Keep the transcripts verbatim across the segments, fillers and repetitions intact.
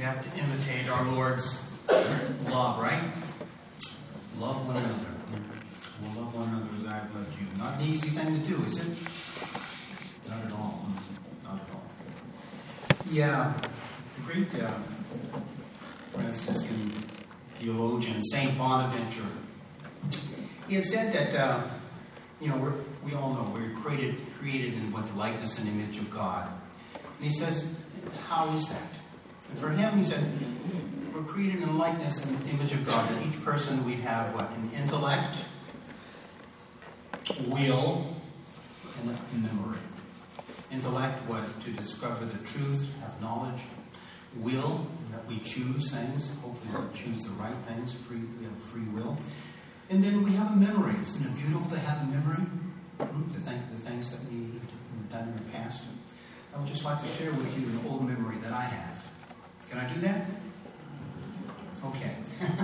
have to imitate our Lord's love, right? Love one another. We'll love one another as I've loved you. Not an easy thing to do, is it? Not at all. Not at all. Yeah, the great uh, Franciscan theologian, Saint Bonaventure, he had said that, uh, you know, we're, we all know we're created, created in what the likeness and image of God. And he says, how is that? And for him, he said, we're created in the likeness and the image of God. In each person we have what? An intellect, will, and a memory. Intellect, what? To discover the truth, have knowledge. Will, that we choose things. Hopefully we choose the right things. Free, we have free will. And then we have a memory. Isn't it beautiful to have a memory? Mm-hmm. To think of the things that we have done in the past. I would just like to share with you an old memory that I have. Can I do that? Okay.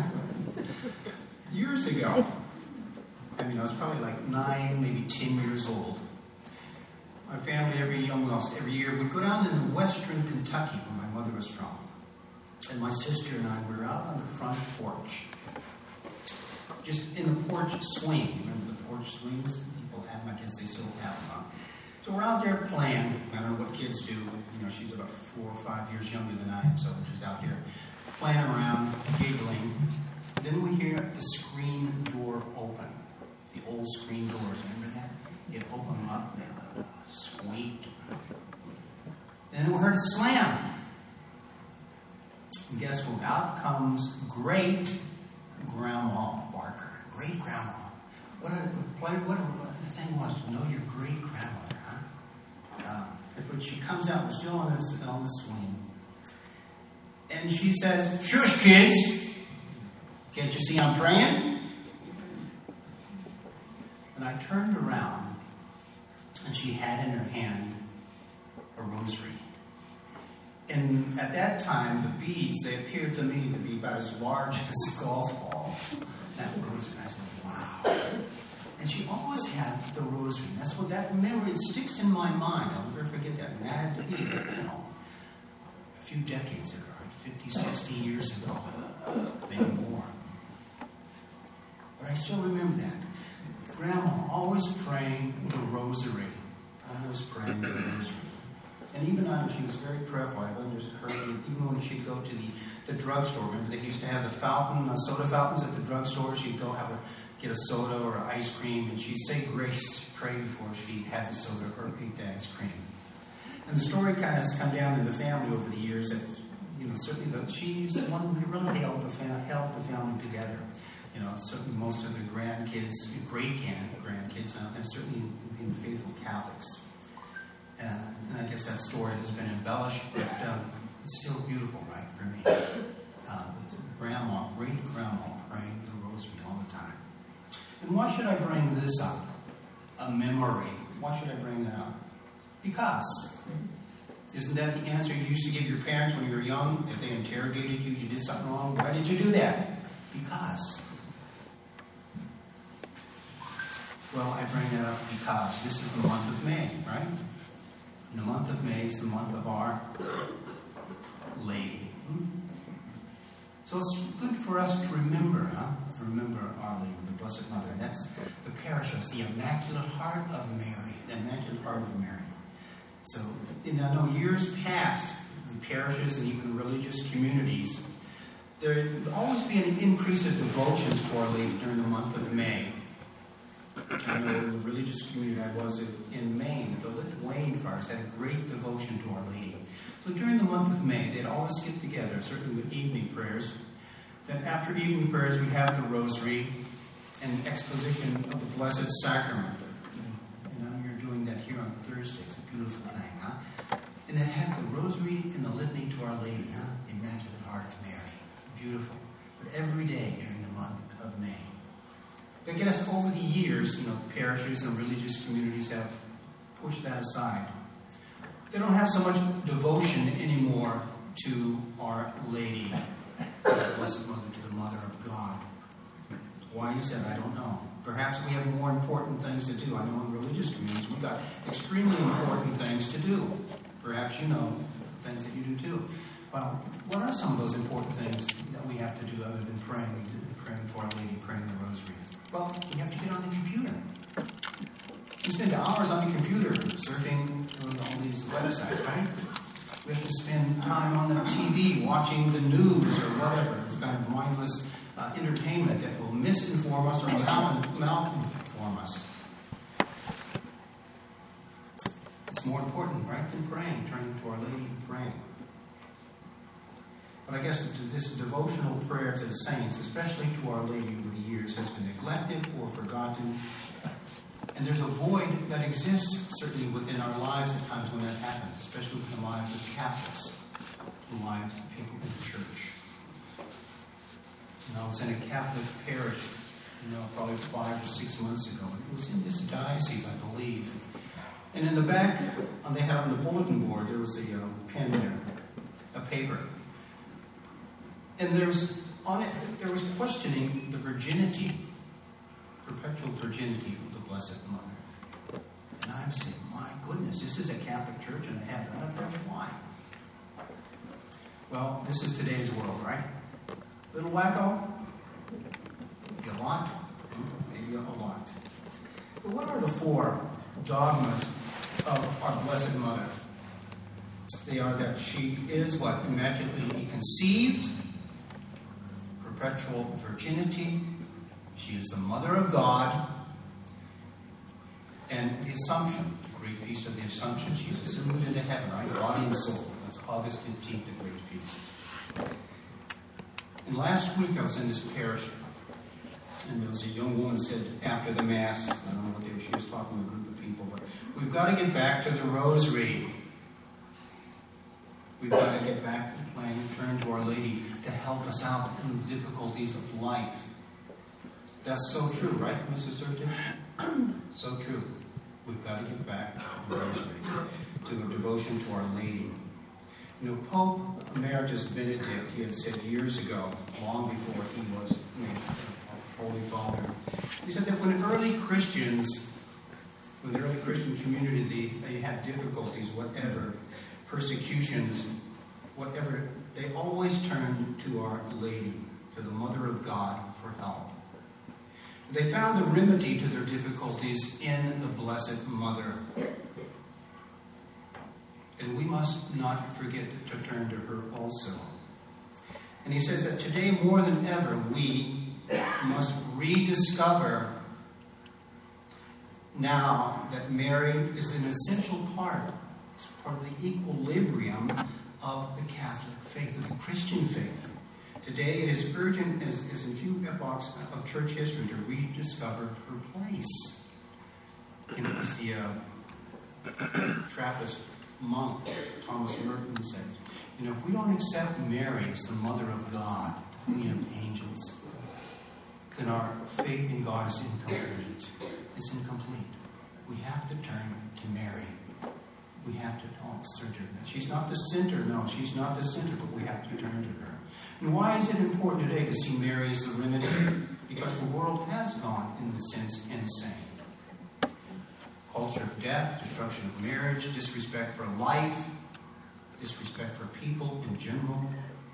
Years ago, I mean, I was probably like nine, maybe ten years old. My family, every almost every year, would go down in western Kentucky, where my mother was from. And my sister and I were out on the front porch. Just in the porch swing. Remember the porch swings people have? I guess they still have them. Huh? So we're out there playing. I don't know what kids do. You know, she's about four or five years younger than I am, so we're just out here playing around, giggling. Then we hear the screen door open. The old screen doors, remember that? It opened up and squeak. And then we heard a slam. And guess what? Out comes great Grandma Barker. Great Grandma. What a what, what, a, what the thing was to know your great grandmother, huh? Uh, but she comes out, we're still on this on the swing. And she says, "Shush, kids. Can't you see I'm praying?" And I turned around, and she had in her hand a rosary. And at that time, the beads, they appeared to me to be about as large as golf balls. That rosary, I said, wow. And she always had the rosary. That's what that memory, it sticks in my mind. I'll never forget that. And that had to be, you know, a few decades ago, fifty, sixty years ago, maybe more. But I still remember that. Grandma always praying the rosary. Always praying the rosary. And even though she was very prayerful, I've understood, even when she'd go to the, the drugstore, remember they used to have the fountain, uh, soda fountains at the drugstore. She'd go have a, get a soda or ice cream, and she'd say grace, pray before she had the soda or eat the ice cream. And the story kind of has come down in the family over the years that, you know, certainly the, she's the one who really held the, fam- held the family together. You know, certainly most of the grandkids, great grandkids, and certainly being faithful Catholics. Uh, and I guess that story has been embellished, but um, it's still beautiful, right, for me. Uh, grandma, great grandma, praying the rosary all the time. And why should I bring this up? A memory. Why should I bring that up? Because. Isn't that the answer you used to give your parents when you were young? If they interrogated you, you did something wrong. Why did you do that? Because. Well, I bring that up because this is the month of May, right? And the month of May is the month of Our Lady. So it's good for us to remember, huh? To remember Our Lady, the Blessed Mother. And that's the parish of the Immaculate Heart of Mary. The Immaculate Heart of Mary. So, and I know years past, the parishes and even religious communities, there would always be an increase of devotions to Our Lady during the month of May. I know in the religious community I was in Maine, the Lithuanian friars had a great devotion to Our Lady. So during the month of May, they'd always get together, certainly with evening prayers. Then after evening prayers, we'd have the rosary and exposition of the Blessed Sacrament. And now you're doing that here on Thursday. It's a beautiful thing, huh? And then have the rosary and the litany to Our Lady, huh? The Immaculate Heart of Mary. Beautiful. But every day during the month of May. But I guess over the years, you know, parishes and religious communities have pushed that aside. They don't have so much devotion anymore to Our Lady, the Blessed Mother, to the Mother of God. Why is that? I don't know. Perhaps we have more important things to do. I know in religious communities we've got extremely important things to do. Perhaps you know things that you do too. Well, what are some of those important things that we have to do other than praying, praying to Our Lady, praying the Rosary? Well, we have to get on the computer. We spend hours on the computer surfing through all these websites, right? We have to spend time on the T V watching the news or whatever. It's kind of mindless uh, entertainment that will misinform us or mal- malinform us. It's more important, right, than praying, turning to Our Lady and praying. But I guess this devotional prayer to the saints, especially to Our Lady over the years, has been neglected or forgotten. And there's a void that exists, certainly within our lives at times when that happens, especially within the lives of Catholics, the lives of people in the church. You know, I was in a Catholic parish, you know, probably five or six months ago. It was in this diocese, I believe. And in the back, they had on the bulletin board, there was a uh, pen there, a paper. And there's on it, there was questioning the virginity, perpetual virginity of the Blessed Mother. And I'm saying, my goodness, this is a Catholic church and they have that up there. Why? Well, this is today's world, right? Little wacko? Maybe a lot? Maybe a lot. But what are the four dogmas of our Blessed Mother? They are that she is what? Immaculately conceived, perpetual virginity, she is the Mother of God, and the Assumption, the great feast of the Assumption. She's assumed into heaven, right? Body and soul. That's August fifteenth, the great feast. And last week I was in this parish, and there was a young woman said after the Mass, I don't know what they were, she was talking to a group of people, but we've got to get back to the Rosary. We've got to get back to playing, turn to Our Lady to help us out in the difficulties of life. That's so true, right, Missus Surton? So true. We've got to get back to the Rosary, to a devotion to Our Lady. You know, Pope Emeritus Benedict, he had said years ago, long before he was made a Holy Father, he said that when early Christians, when the early Christian community, they, they had difficulties, whatever, persecutions, whatever, they always turned to Our Lady, to the Mother of God, for help. They found the remedy to their difficulties in the Blessed Mother. And we must not forget to turn to her also. And he says that today more than ever we must rediscover now that Mary is an essential part, part of the equilibrium of the Catholic faith, of the Christian faith. Today it is urgent as, as in few epochs of church history to rediscover her place. And as the uh, Trappist monk Thomas Merton says, you know, if we don't accept Mary as the Mother of God, the Queen of Angels, then our faith in God is incomplete. It's incomplete. We have to turn to Mary. We have to talk center. She's not the center, no, she's not the center, but we have to turn to her. And why is it important today to see Mary as the remedy? Because the world has gone, in the sense, insane. Culture of death, destruction of marriage, disrespect for life, disrespect for people in general.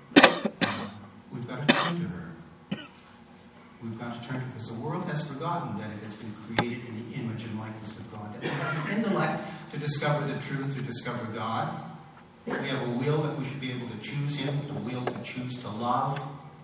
We've got to turn to her. We've got to turn to her because the world has forgotten that it has been created in the image and likeness of God. That we have the intellect to discover the truth, to discover God. We have a will that we should be able to choose Him, the will to choose to love.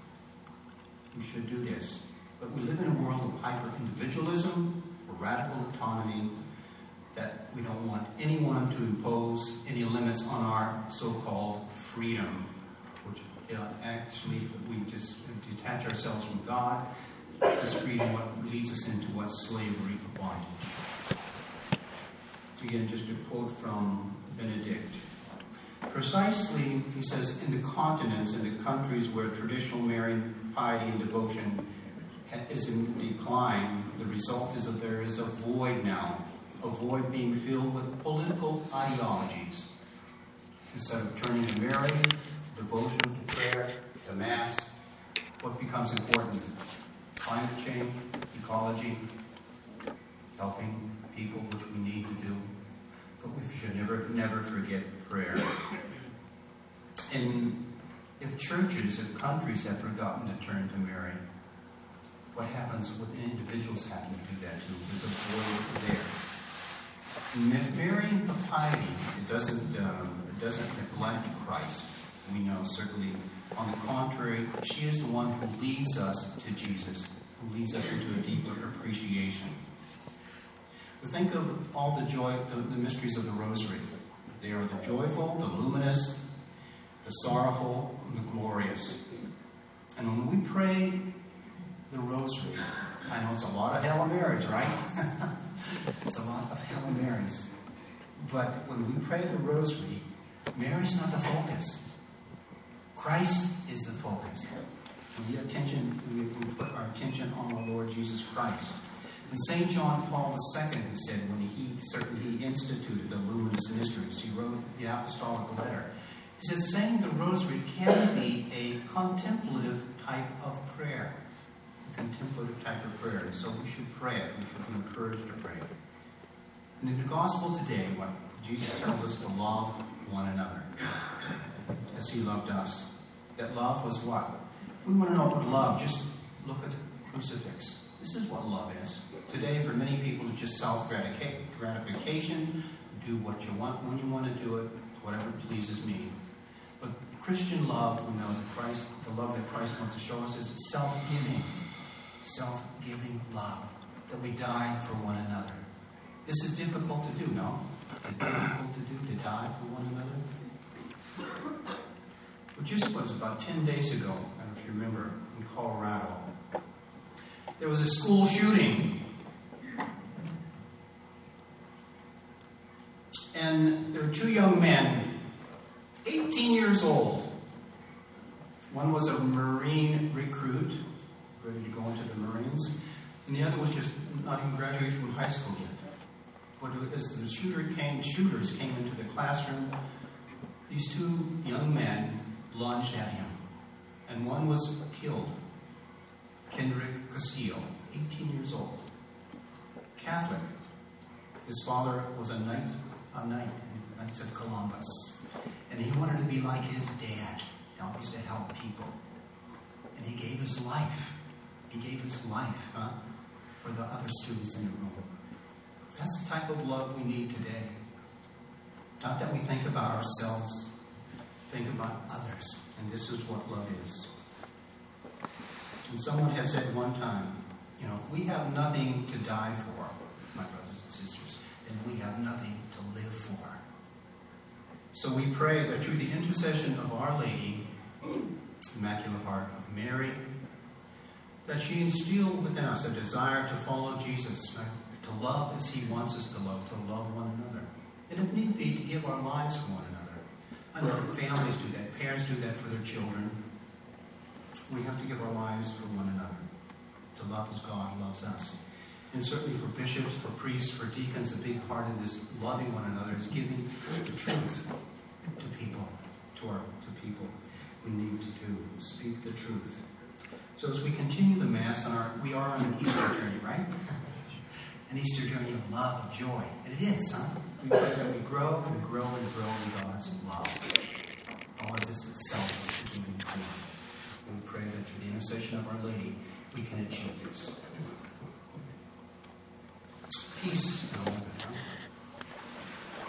We should do this. But we live in a world of hyper-individualism, or radical autonomy, that we don't want anyone to impose any limits on our so-called freedom, which uh, actually, if we just detach ourselves from God, this freedom what leads us into what slavery of bondage. Again, just a quote from Benedict. Precisely, he says, in the continents, in the countries where traditional Marian piety and devotion is in decline, the result is that there is a void now, a void being filled with political ideologies. Instead of turning to Mary, devotion to prayer, to Mass, what becomes important? Climate change, ecology, helping people, which we need to do. But we should never, never forget prayer. In If churches, if countries have forgotten to turn to Mary, what happens when individuals having to do that too? There's a void there. Mary of piety, it doesn't, um, it doesn't neglect Christ. We know certainly. On the contrary, she is the one who leads us to Jesus, who leads us into a deeper appreciation. We think of all the joy, the, the mysteries of the Rosary. They are the joyful, the luminous, the sorrowful, and the glorious. And when we pray the Rosary, I know it's a lot of Hail Marys, right? It's a lot of Hail Marys. But when we pray the Rosary, Mary's not the focus. Christ is the focus. And we, attention, we, we put our attention on the Lord Jesus Christ. And Saint John Paul the Second, who said when he certainly he instituted the luminous mysteries, he wrote the apostolic letter. He says, saying the Rosary can be a contemplative type of prayer. A contemplative type of prayer. And so we should pray it. We should be encouraged to pray it. And in the gospel today, what Jesus tells us to love one another as he loved us. That love was what? We want to know what love. Just look at the crucifix. This is what love is. Today, for many people, it's just self-gratification. Do what you want when you want to do it, whatever pleases me. But Christian love, we know that Christ, the love that Christ wants to show us is self-giving. Self-giving love. That we die for one another. This is difficult to do, no? It's difficult to do, to die for one another. Well, just was about ten days ago, I don't know if you remember, in Colorado, there was a school shooting. And there were two young men, eighteen years old. One was a Marine recruit, ready to go into the Marines, and the other was just not even graduated from high school yet. But as the shooter came, shooters came into the classroom, these two young men lunged at him, and one was killed. Kendrick Castillo, eighteen years old, Catholic. His father was a knight, a knight, Knights of Columbus, and he wanted to be like his dad. He always to help people, and he gave his life. He gave his life, huh, for the other students in the room. That's the type of love we need today. Not that we think about ourselves, think about others, and this is what love is. And someone had said one time, you know, if we have nothing to die for, my brothers and sisters, then we have nothing to live for. So we pray that through the intercession of Our Lady, Immaculate Heart of Mary, that she instill within us a desire to follow Jesus, right? To love as he wants us to love, to love one another. And if need be, to give our lives for one another. I know families do that. Parents do that for their children. We have to give our lives for one another. To love as God loves us. And certainly for bishops, for priests, for deacons, a big part of this loving one another is giving the truth to people, to our to people. We need to do, speak the truth. So as we continue the Mass, on our, we are on an Easter journey, right? An Easter journey of love, of joy. And it is, huh? We pray that we grow and grow and grow in God's love. All is this self-giving thing. And we pray that through the intercession of Our Lady, we can achieve this. Peace and all that.